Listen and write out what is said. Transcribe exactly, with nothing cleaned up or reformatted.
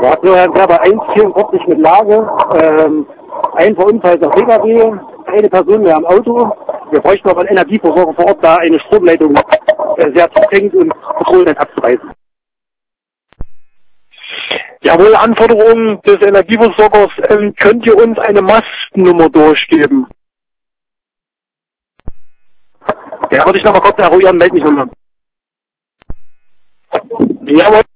Wir hatten nur Herrn Gerber eins vierundvierzig mit Lage, ähm, ein verunfallter P K W, eine Person mehr am Auto. Wir bräuchten aber einen Energieversorger vor Ort, da eine Stromleitung äh, sehr tief hängt und Strom nicht abzureißen. Jawohl, Anforderungen des Energieversorgers, ähm, könnt ihr uns eine Mastnummer durchgeben? Ja, würde ich nochmal kurz eruieren, melde mich nochmal. Jawohl.